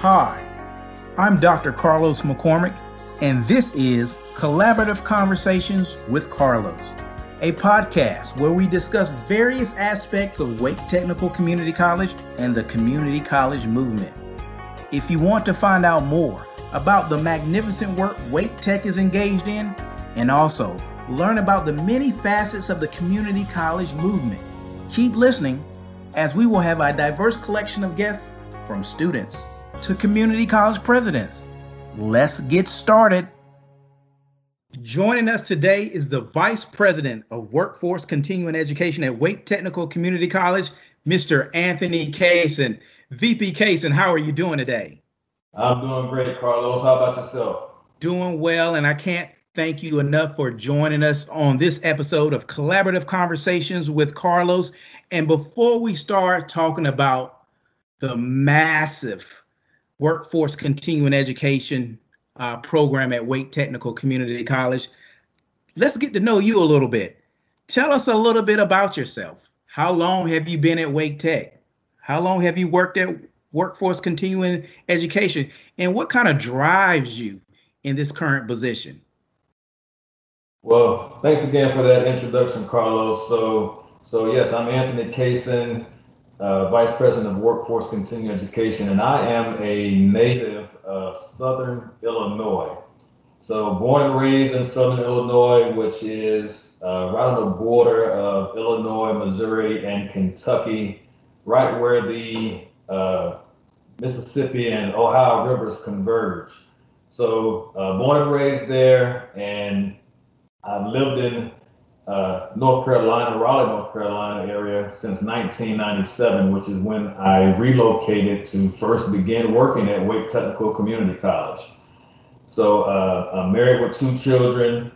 Hi, I'm Dr. Carlos McCormick, and this is Collaborative Conversations with Carlos, a podcast where we discuss various aspects of Wake Technical Community College and the community college movement. If you want to find out more about the magnificent work Wake Tech is engaged in, and also learn about the many facets of the community college movement, keep listening as we will have a diverse collection of guests from students to community college presidents. Let's get started. Joining us today is the Vice President of Workforce Continuing Education at Wake Technical Community College, Mr. Anthony Kaysen. VP Kaysen, how are you doing today? I'm doing great, Carlos. How about yourself? Doing well, and I can't thank you enough for joining us on this episode of Collaborative Conversations with Carlos. And before we start talking about the massive Workforce Continuing Education program at Wake Technical Community College, let's get to know you a little bit. Tell us a little bit about yourself. How long have you been at Wake Tech? How long have you worked at Workforce Continuing Education? And what kind of drives you in this current position? Well, thanks again for that introduction, Carlos. So yes, I'm Anthony Kaysen, Vice President of Workforce Continuing Education, and I am a native of Southern Illinois. So born and raised in Southern Illinois, which is right on the border of Illinois, Missouri, and Kentucky, right where the Mississippi and Ohio rivers converge. So born and raised there, and I've lived in North Carolina, Raleigh, North Carolina area since 1997, which is when I relocated to first begin working at Wake Technical Community College. So I'm married with two children.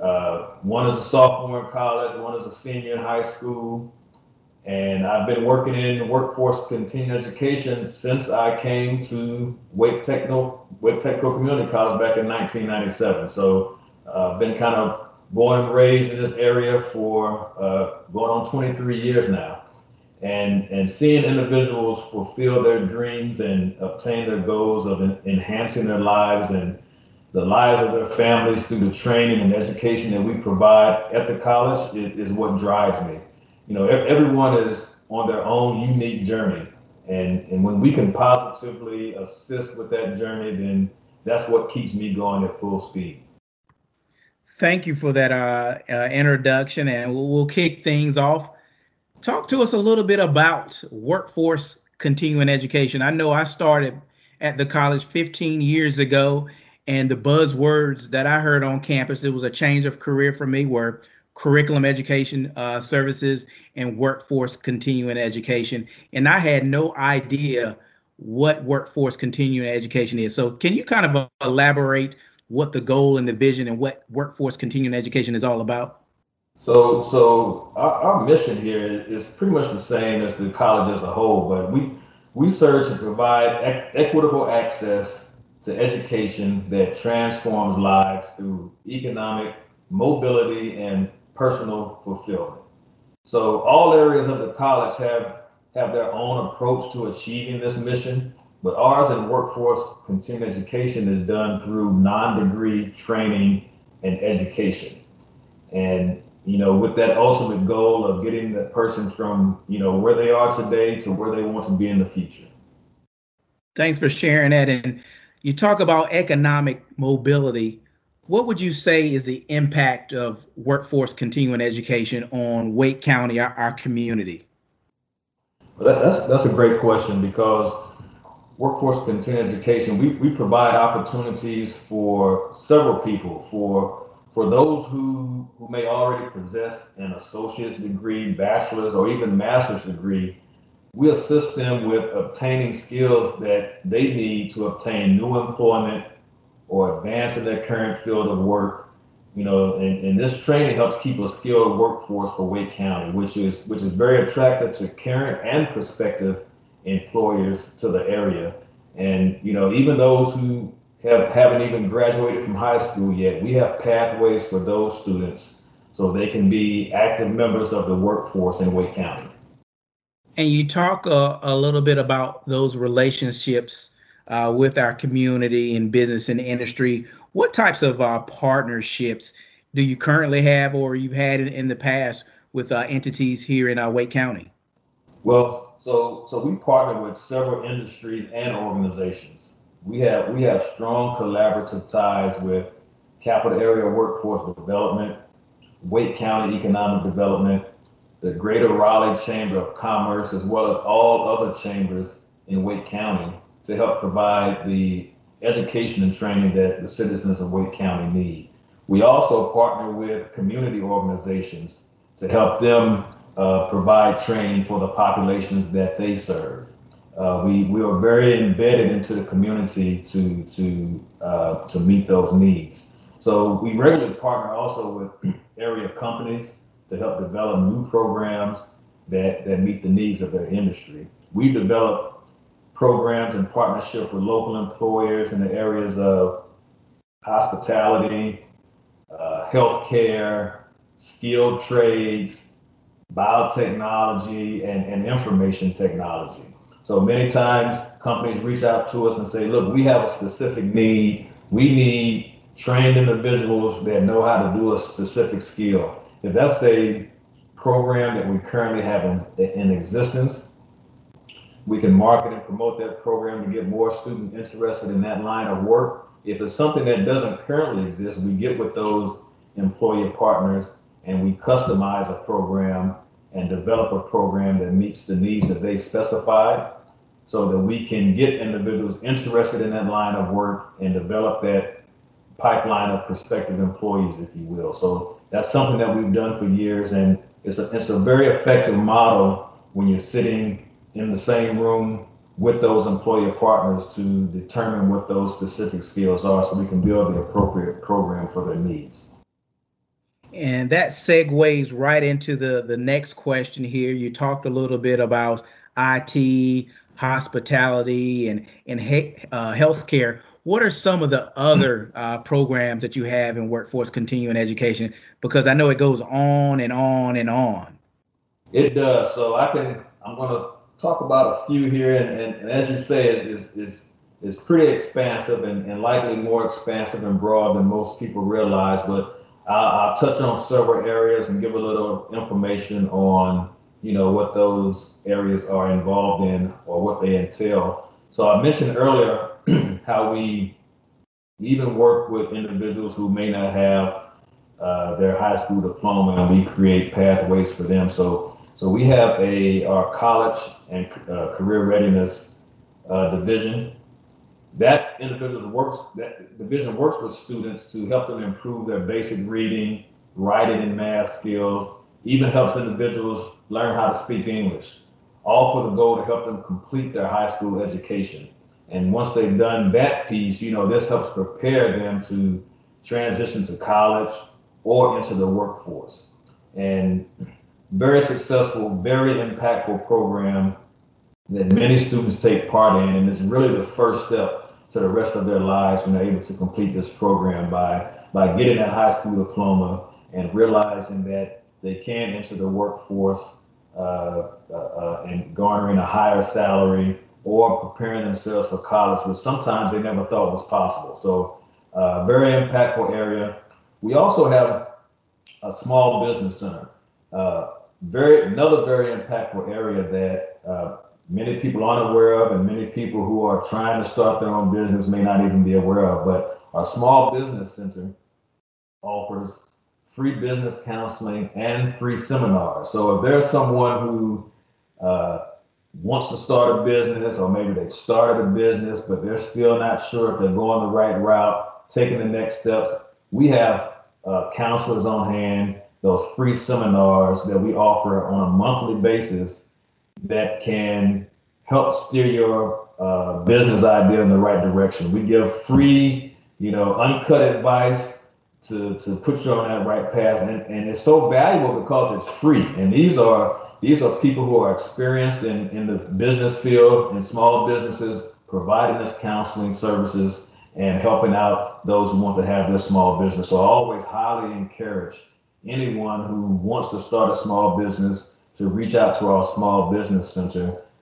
One is a sophomore in college, one is a senior in high school. And I've been working in workforce continuing education since I came to Wake Technical Community College back in 1997. So I've been kind of born and raised in this area for going on 23 years now, and seeing individuals fulfill their dreams and obtain their goals of enhancing their lives and the lives of their families through the training and education that we provide at the college is what drives me. You know, everyone is on their own unique journey, and when we can positively assist with that journey, then that's what keeps me going at full speed. Thank you for that introduction, and we'll kick things off. Talk to us a little bit about workforce continuing education. I know I started at the college 15 years ago, and the buzzwords that I heard on campus, it was a change of career for me, were curriculum education services and workforce continuing education. And I had no idea what workforce continuing education is. So can you kind of elaborate what the goal and the vision and what workforce continuing education is all about? So our mission here is pretty much the same as the college as a whole, but we serve to provide equitable access to education that transforms lives through economic mobility and personal fulfillment. So all areas of the college have their own approach to achieving this mission, but ours in workforce continuing education is done through non-degree training and education. And with that ultimate goal of getting the person from where they are today to where they want to be in the future. Thanks for sharing that. And you talk about economic mobility. What would you say is the impact of workforce continuing education on Wake County, our community? Well, that's a great question, because workforce continuing education, we provide opportunities for several people, for those who may already possess an associate's degree, bachelor's, or even master's degree. We assist them with obtaining skills that they need to obtain new employment or advance in their current field of work. And this training helps keep a skilled workforce for Wake County, which is very attractive to current and prospective employers to the area. And even those who haven't even graduated from high school yet, we have pathways for those students so they can be active members of the workforce in Wake County. And you talk a little bit about those relationships with our community and business and industry. What types of partnerships do you currently have or you've had in the past with entities here in Wake County? Well, so we partner with several industries and organizations. We have strong collaborative ties with Capital Area Workforce Development, Wake County Economic Development, the Greater Raleigh Chamber of Commerce, as well as all other chambers in Wake County to help provide the education and training that the citizens of Wake County need. We also partner with community organizations to help them provide training for the populations that they serve. We are very embedded into the community to meet those needs. So we regularly partner also with area companies to help develop new programs that meet the needs of their industry. We develop programs in partnership with local employers in the areas of hospitality, healthcare, skilled trades, biotechnology, and information technology. So many times companies reach out to us and say, look, we have a specific need. We need trained individuals that know how to do a specific skill. If that's a program that we currently have in existence, we can market and promote that program to get more students interested in that line of work. If it's something that doesn't currently exist, we get with those employer partners and we customize a program and develop a program that meets the needs that they specified so that we can get individuals interested in that line of work and develop that pipeline of prospective employees, if you will. So that's something that we've done for years, and it's a very effective model when you're sitting in the same room with those employer partners to determine what those specific skills are so we can build the appropriate program for their needs. And that segues right into the next question here. You talked a little bit about IT, hospitality, and healthcare. What are some of the other programs that you have in workforce continuing education? Because I know it goes on and on and on. It does. So I'm going to talk about a few here, and as you say, is pretty expansive and likely more expansive and broad than most people realize. But I'll touch on several areas and give a little information on, what those areas are involved in or what they entail. So I mentioned earlier how we even work with individuals who may not have their high school diploma, and we create pathways for them. So we have our college and career readiness division. That division works with students to help them improve their basic reading, writing, and math skills, even helps individuals learn how to speak English, all for the goal to help them complete their high school education. And once they've done that piece, this helps prepare them to transition to college or into the workforce. And very successful, very impactful program that many students take part in, and it's really the first step to the rest of their lives when they're able to complete this program by getting that high school diploma and realizing that they can enter the workforce and garnering a higher salary or preparing themselves for college, which sometimes they never thought was possible. So very impactful area. We also have a small business center. Another very impactful area that many people aren't aware of, and many people who are trying to start their own business may not even be aware of. But our small business center offers free business counseling and free seminars. So if there's someone who wants to start a business, or maybe they've started a business, but they're still not sure if they're going the right route, taking the next steps, we have counselors on hand, those free seminars that we offer on a monthly basis that can help steer your business idea in the right direction. We give free, uncut advice to put you on that right path, and it's so valuable because it's free. And these are people who are experienced in the business field, in small businesses, providing us counseling services and helping out those who want to have their small business. So I always highly encourage anyone who wants to start a small business to reach out to our small business center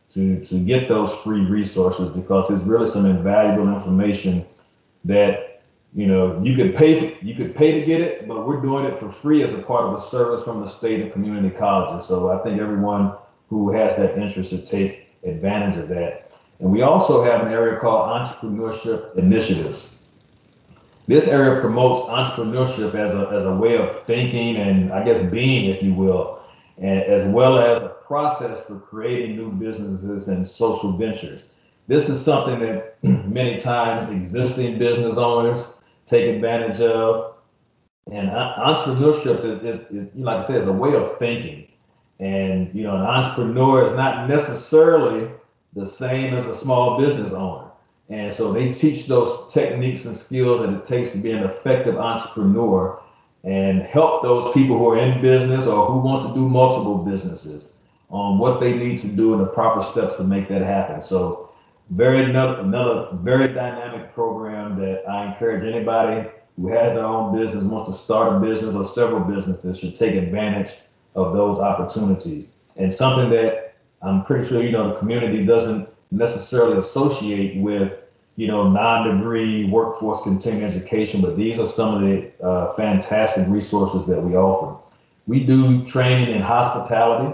to get those free resources, because it's really some invaluable information that, you could pay to get it, but we're doing it for free as a part of a service from the state and community colleges. So I think everyone who has that interest should take advantage of that. And we also have an area called entrepreneurship initiatives. This area promotes entrepreneurship as a way of thinking and, I guess, being, if you will, and as well as a process for creating new businesses and social ventures. This is something that many times existing business owners take advantage of. And entrepreneurship is, like I said, is a way of thinking. And, an entrepreneur is not necessarily the same as a small business owner. And so they teach those techniques and skills that it takes to be an effective entrepreneur and help those people who are in business or who want to do multiple businesses on what they need to do and the proper steps to make that happen. So another very dynamic program that I encourage anybody who has their own business, wants to start a business or several businesses, should take advantage of those opportunities. And something that I'm pretty sure, the community doesn't necessarily associate with, non-degree workforce continuing education, but these are some of the fantastic resources that we offer. We do training in hospitality.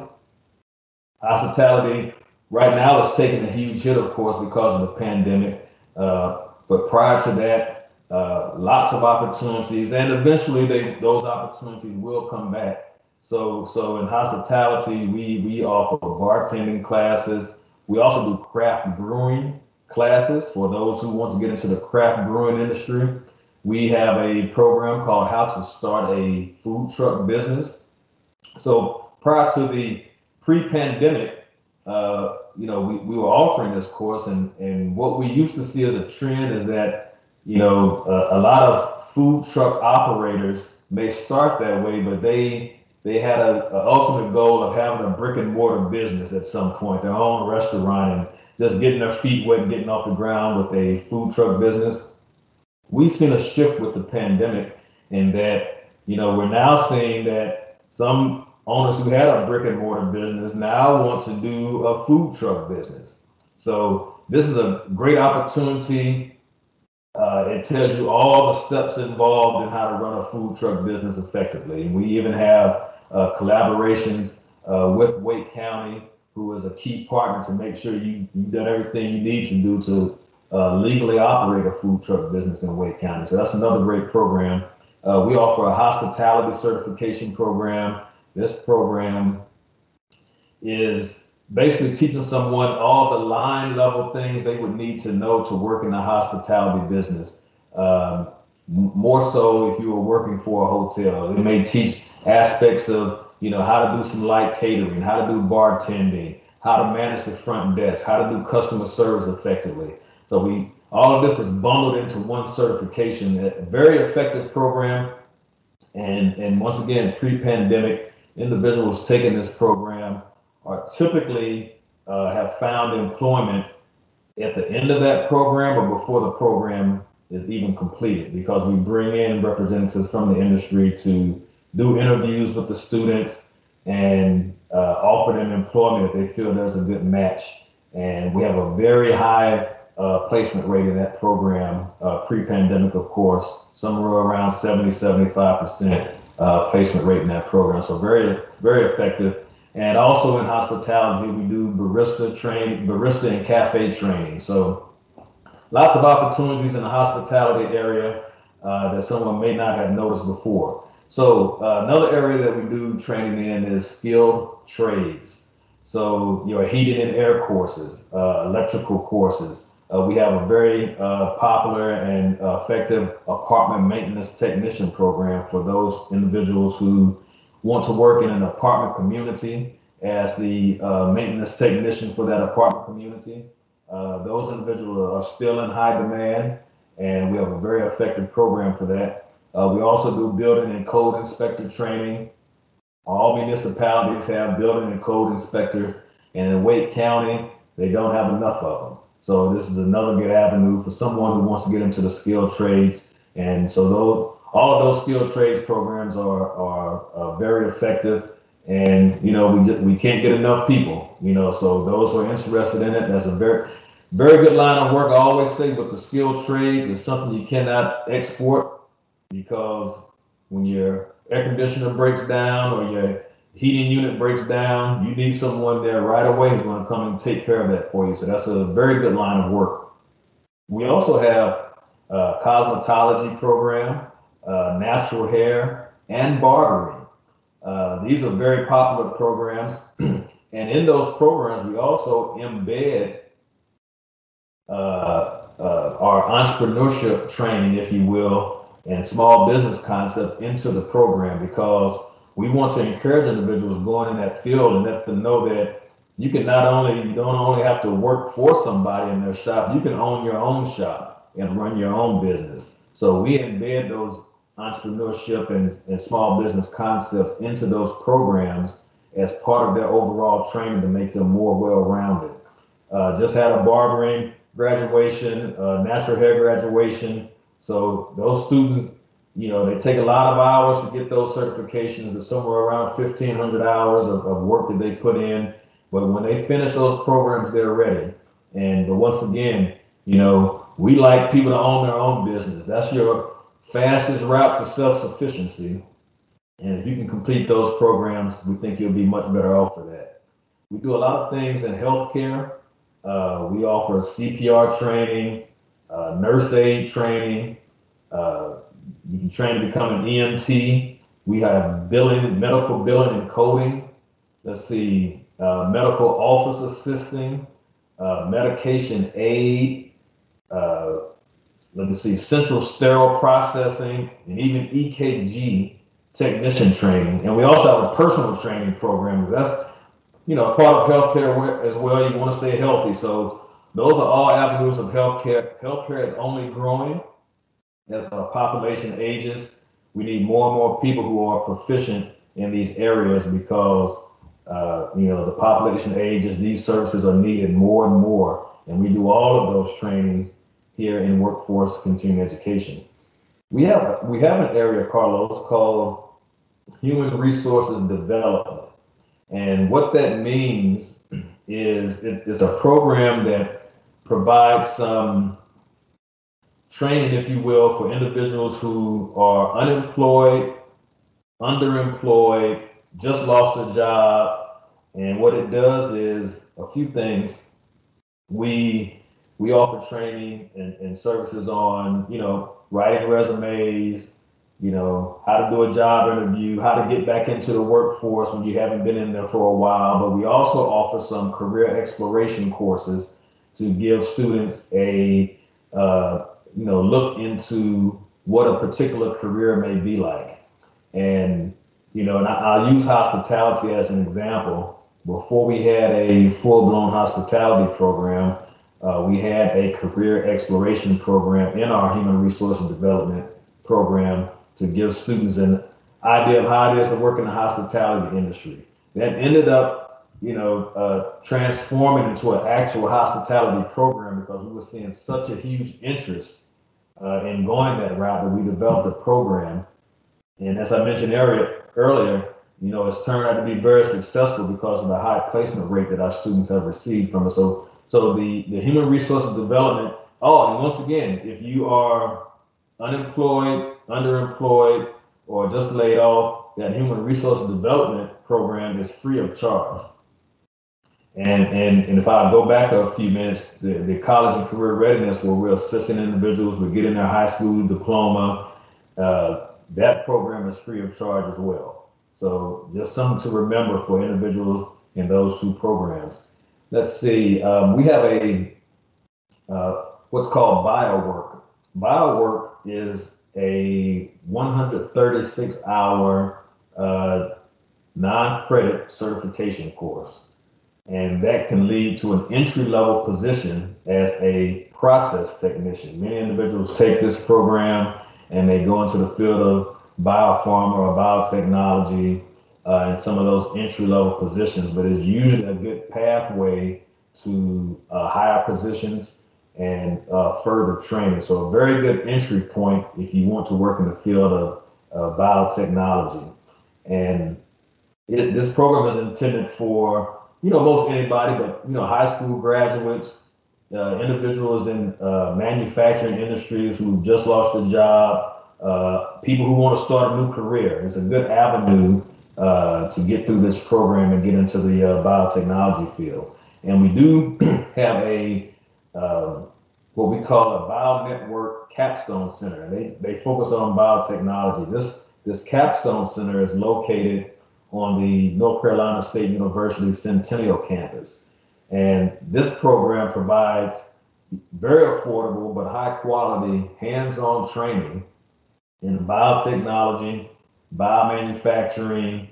Hospitality right now is taking a huge hit, of course, because of the pandemic. But prior to that, lots of opportunities, and eventually those opportunities will come back. So in hospitality, we offer bartending classes. We also do craft brewing classes for those who want to get into the craft brewing industry. We have a program called How to Start a Food Truck Business. So prior to the pre-pandemic, we were offering this course, and what we used to see as a trend is that, a lot of food truck operators may start that way, but they had a ultimate goal of having a brick and mortar business at some point, their own restaurant, and just getting their feet wet and getting off the ground with a food truck business. We've seen a shift with the pandemic in that, we're now seeing that some owners who had a brick and mortar business now want to do a food truck business. So this is a great opportunity. It tells you all the steps involved in how to run a food truck business effectively. And we even have collaborations with Wake County, who is a key partner to make sure you've done everything you need to do to legally operate a food truck business in Wake County. So that's another great program. We offer a hospitality certification program. This program is basically teaching someone all the line level things they would need to know to work in the hospitality business. More so if you were working for a hotel. It may teach aspects of, how to do some light catering, how to do bartending, how to manage the front desk, how to do customer service effectively. So all of this is bundled into one certification, a very effective program. And once again, pre-pandemic, individuals taking this program are typically have found employment at the end of that program or before the program is even completed, because we bring in representatives from the industry to do interviews with the students and offer them employment if they feel there's a good match. And we have a very high placement rate in that program, pre-pandemic, of course, somewhere around 70-75% placement rate in that program. So very, very effective. And also in hospitality, we do barista and cafe training. So lots of opportunities in the hospitality area that someone may not have noticed before. So another area that we do training in is skilled trades. So your heating and air courses, electrical courses. We have a very popular and effective apartment maintenance technician program for those individuals who want to work in an apartment community as the maintenance technician for that apartment community. Those individuals are still in high demand, and we have a very effective program for that. We also do building and code inspector training. All municipalities have building and code inspectors, and in Wake County, they don't have enough of them. So this is another good avenue for someone who wants to get into the skilled trades. And so all of those skilled trades programs are very effective. And we can't get enough people. So those who are interested in it, that's a very very good line of work. I always say with the skilled trades, it's something you cannot export because when your air conditioner breaks down or your heating unit breaks down, you need someone there right away who's going to come and take care of that for you. So that's a very good line of work. We also have a cosmetology program, natural hair, and barbering. These are very popular programs. And in those programs, we also embed our entrepreneurship training, if you will, and small business concepts into the program because we want to encourage individuals going in that field and let them know that you don't only have to work for somebody in their shop, you can own your own shop and run your own business. So we embed those entrepreneurship and small business concepts into those programs as part of their overall training to make them more well-rounded. Just had a barbering graduation, natural hair graduation. So those students, they take a lot of hours to get those certifications. It's somewhere around 1,500 hours of work that they put in. But when they finish those programs, they're ready. But once again, we like people to own their own business. That's your fastest route to self-sufficiency. And if you can complete those programs, we think you'll be much better off for that. We do a lot of things in healthcare. We offer CPR training, nurse aid training. You can train to become an EMT. We have medical billing and coding. Let's see, medical office assisting, medication aid. Let me see, central sterile processing, and even EKG technician training. And we also have a personal training program. That's part of healthcare as well. You want to stay healthy. So those are all avenues of healthcare. Healthcare is only growing as our population ages. We need more and more people who are proficient in these areas because, the population ages, these services are needed more and more. And we do all of those trainings here in Workforce Continuing Education. We have an area, Carlos, called Human Resources Development. And what that means is it's a program that provides some training, if you will, for individuals who are unemployed, underemployed, just lost their job. And what it does is a few things. We offer training and services on, writing resumes, how to do a job interview, how to get back into the workforce when you haven't been in there for a while. But we also offer some career exploration courses to give students a, look into what a particular career may be like. And I'll use hospitality as an example. Before we had a full-blown hospitality program, we had a career exploration program in our human resources development program to give students an idea of how it is to work in the hospitality industry. That ended up, transforming into an actual hospitality program because we were seeing such a huge interest in going that route that we developed a program. And as I mentioned earlier, it's turned out to be very successful because of the high placement rate that our students have received from us. So the human resources development, and once again, if you are unemployed, underemployed, or just laid off, that human resources development program is free of charge. And if I go back a few minutes, the college and career readiness, where we're assisting individuals with getting their high school diploma, that program is free of charge as well. So just something to remember for individuals in those two programs. Let's see, we have what's called BioWork. BioWork is a 136-hour non-credit certification course. And that can lead to an entry-level position as a process technician. Many individuals take this program and they go into the field of biopharma or biotechnology and some of those entry-level positions, but it's usually a good pathway to higher positions and further training. So a very good entry point if you want to work in the field of biotechnology. And This program is intended for, most anybody, but, high school graduates, individuals in manufacturing industries who just lost a job, people who want to start a new career. It's a good avenue to get through this program and get into the biotechnology field. And we do have a what we call a BioNetwork Capstone Center. They focus on biotechnology. This Capstone Center is located on the North Carolina State University Centennial campus. And this program provides very affordable but high quality hands-on training in biotechnology, biomanufacturing,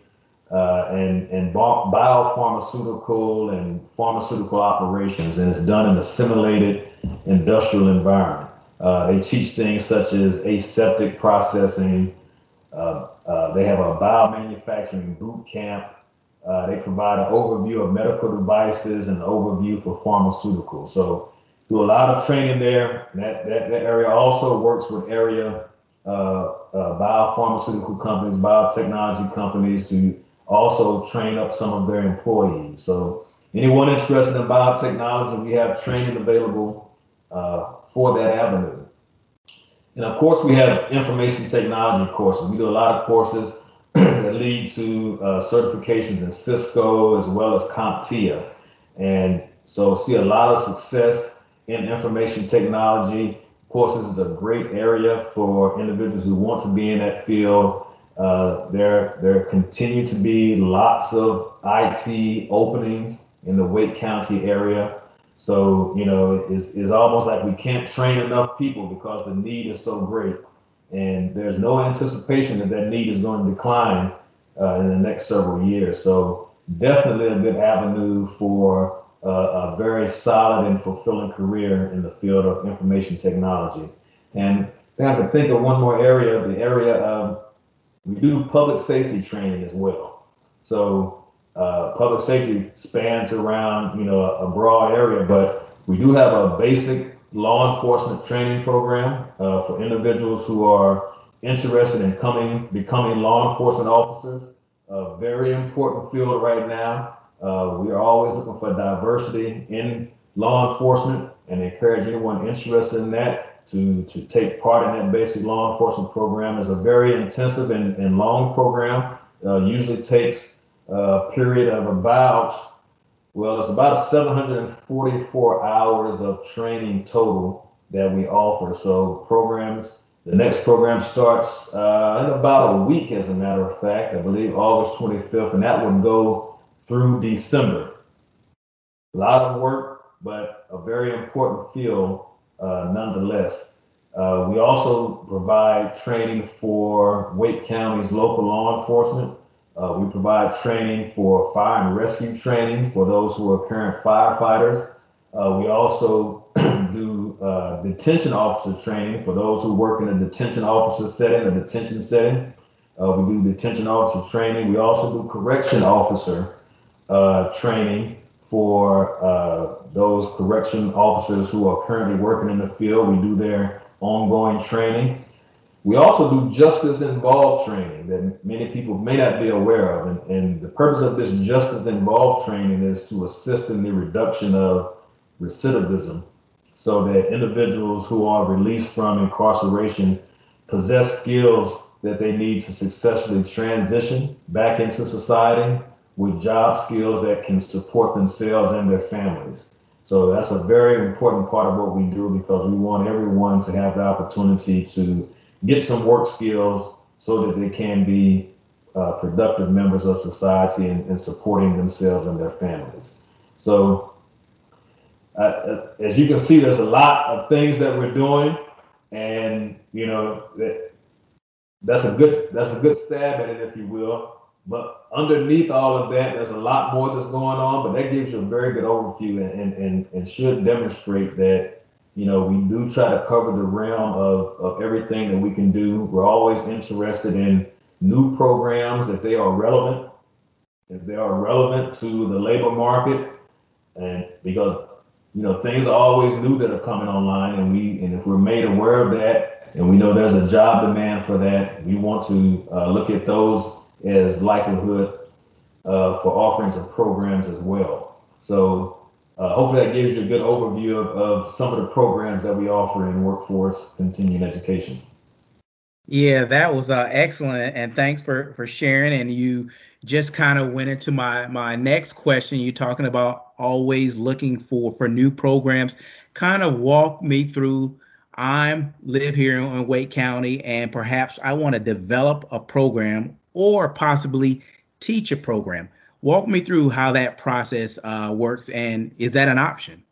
and biopharmaceutical and pharmaceutical operations, and it's done in a simulated industrial environment. They teach things such as aseptic processing. They have a biomanufacturing boot camp. They provide an overview of medical devices and an overview for pharmaceuticals. So do a lot of training there. That area also works with area biopharmaceutical companies, biotechnology companies to also train up some of their employees. So anyone interested in biotechnology, we have training available for that avenue. And of course, we have information technology courses. We do a lot of courses that lead to certifications in Cisco as well as CompTIA. And so see a lot of success in information technology. Of course, this is a great area for individuals who want to be in that field. There continue to be lots of IT openings in the Wake County area. So, it's almost like we can't train enough people because the need is so great. And there's no anticipation that need is going to decline in the next several years. So definitely a good avenue for a very solid and fulfilling career in the field of information technology. And I have to think of one more area, the area of, we do public safety training as well. So public safety spans around, a broad area, but we do have a basic law enforcement training program for individuals who are interested in becoming law enforcement officers. A very important field right now. We are always looking for diversity in law enforcement and encourage anyone interested in that to take part in that basic law enforcement program. It's a very intensive and long program. Usually takes a period of it's about 744 hours of training total that we offer. So the next program starts in about a week, as a matter of fact, I believe August 25th, and that would go through December. A lot of work, but a very important field nonetheless. We also provide training for Wake County's local law enforcement. We provide training for fire and rescue training for those who are current firefighters. We also do detention officer training for those who work in a detention officer setting, a detention setting. We do detention officer training. We also do correction officer training for those correction officers who are currently working in the field. We do their ongoing training. We also do justice involved training that many people may not be aware of. And the purpose of this justice involved training is to assist in the reduction of recidivism so that individuals who are released from incarceration possess skills that they need to successfully transition back into society with job skills that can support themselves and their families. So that's a very important part of what we do because we want everyone to have the opportunity to get some work skills so that they can be productive members of society and supporting themselves and their families. So as you can see, there's a lot of things that we're doing, and that's a good stab at it, if you will. But underneath all of that, there's a lot more that's going on, but that gives you a very good overview and should demonstrate that we do try to cover the realm of everything that we can do. We're always interested in new programs if they are relevant to the labor market, and because things are always new that are coming online, and if we're made aware of that and we know there's a job demand for that, we want to look at those as likelihood for offerings of programs as well. So hopefully that gives you a good overview of some of the programs that we offer in workforce continuing education. Yeah, that was excellent, and thanks for sharing. And you just kind of went into my next question. You talking about always looking for new programs. Kind of walk me through. I'm live here in Wake County, and perhaps I want to develop a program or possibly teach a program. Walk me through how that process works, and is that an option?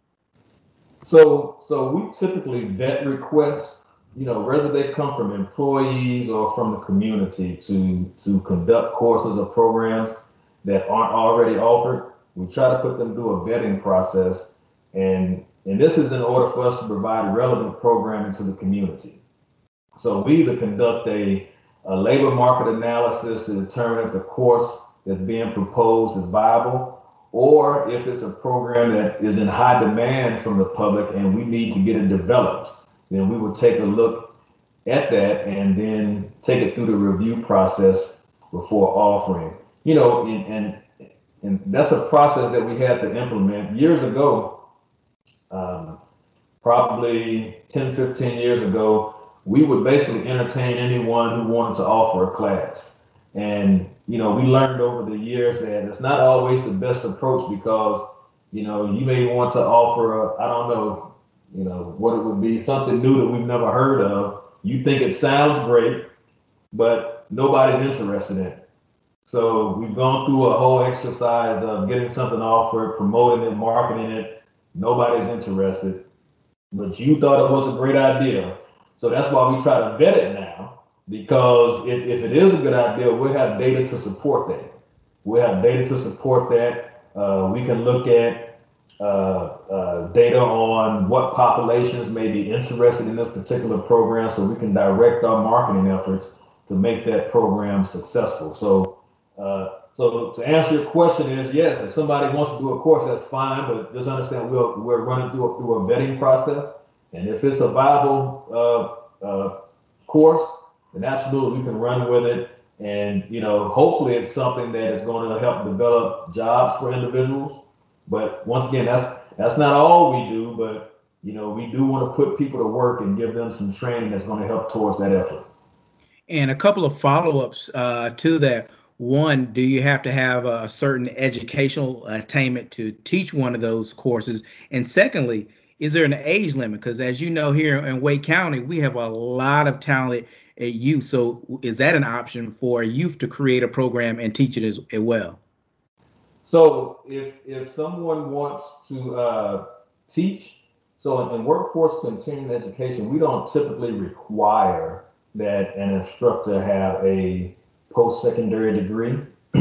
So we typically vet requests, whether they come from employees or from the community to conduct courses or programs that aren't already offered. We try to put them through a vetting process, and this is in order for us to provide relevant programming to the community. So we either conduct a labor market analysis to determine if the course that's being proposed is viable, or if it's a program that is in high demand from the public and we need to get it developed, then we will take a look at that and then take it through the review process before offering. And that's a process that we had to implement years ago. Um, Probably 10, 15 years ago, we would basically entertain anyone who wanted to offer a class. And, we learned over the years that it's not always the best approach because, you may want to offer, I don't know, what it would be, something new that we've never heard of. You think it sounds great, but nobody's interested in it. So we've gone through a whole exercise of getting something offered, promoting it, marketing it. Nobody's interested, but you thought it was a great idea. So that's why we try to vet it now, because if it is a good idea, we'll have data to support that. We'll have data to support that. We can look at data on what populations may be interested in this particular program so we can direct our marketing efforts to make that program successful. So to answer your question is yes, if somebody wants to do a course, that's fine, but just understand we're running through a vetting process, and if it's a viable course, then absolutely we can run with it, and hopefully it's something that is going to help develop jobs for individuals. But once again, that's not all we do, but we do want to put people to work and give them some training that's going to help towards that effort. And a couple of follow-ups to that. One, do you have to have a certain educational attainment to teach one of those courses? And secondly, is there an age limit? Because as you know, here in Wake County, we have a lot of talented youth. So is that an option for youth to create a program and teach it as well? So if someone wants to teach, so in workforce continuing education, we don't typically require that an instructor have a post-secondary degree.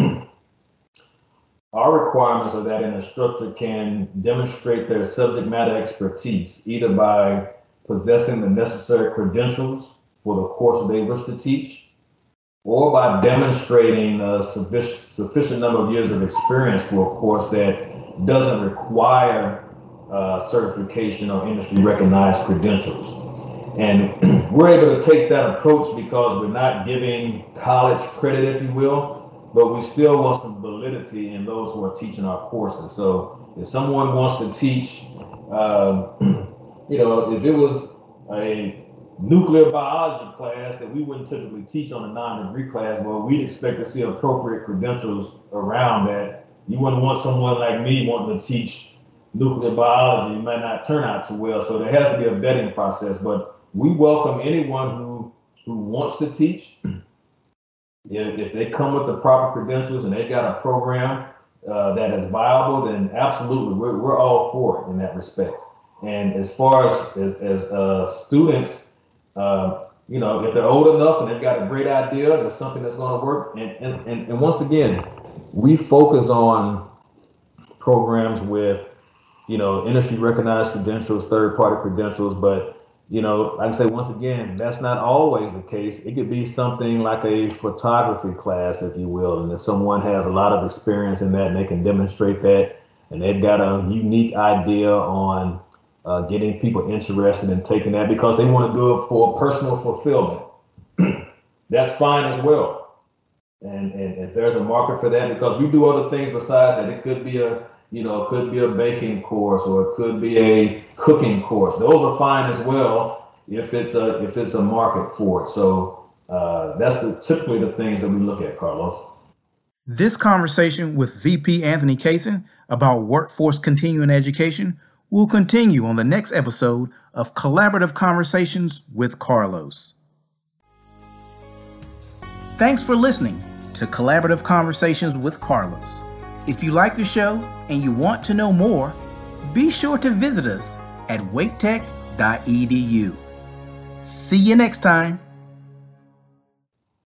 Our requirements are that an instructor can demonstrate their subject matter expertise either by possessing the necessary credentials for the course they wish to teach, or by demonstrating a sufficient number of years of experience for a course that doesn't require certification or industry recognized credentials. And we're able to take that approach because we're not giving college credit, if you will, but we still want some validity in those who are teaching our courses. So if someone wants to teach, if it was a nuclear biology class that we wouldn't typically teach on a non-degree class, well, we'd expect to see appropriate credentials around that. You wouldn't want someone like me wanting to teach nuclear biology. It might not turn out too well. So there has to be a vetting process, but we welcome anyone who wants to teach. If they come with the proper credentials and they got a program that is viable, then absolutely we're all for it in that respect. And as far as students, if they're old enough and they've got a great idea, there's something that's going to work. And once again, we focus on programs with industry recognized credentials, third party credentials, but like I say, once again, that's not always the case. It could be something like a photography class, if you will. And if someone has a lot of experience in that and they can demonstrate that, and they've got a unique idea on getting people interested in taking that because they want to do it for personal fulfillment, that's fine as well. And if there's a market for that, because we do other things besides that, it could be a baking course, or it could be a cooking course. Those are fine as well if it's a market for it. So that's typically the things that we look at, Carlos. This conversation with VP Anthony Cason about workforce continuing education will continue on the next episode of Collaborative Conversations with Carlos. Thanks for listening to Collaborative Conversations with Carlos. If you like the show and you want to know more, be sure to visit us at waketech.edu. See you next time.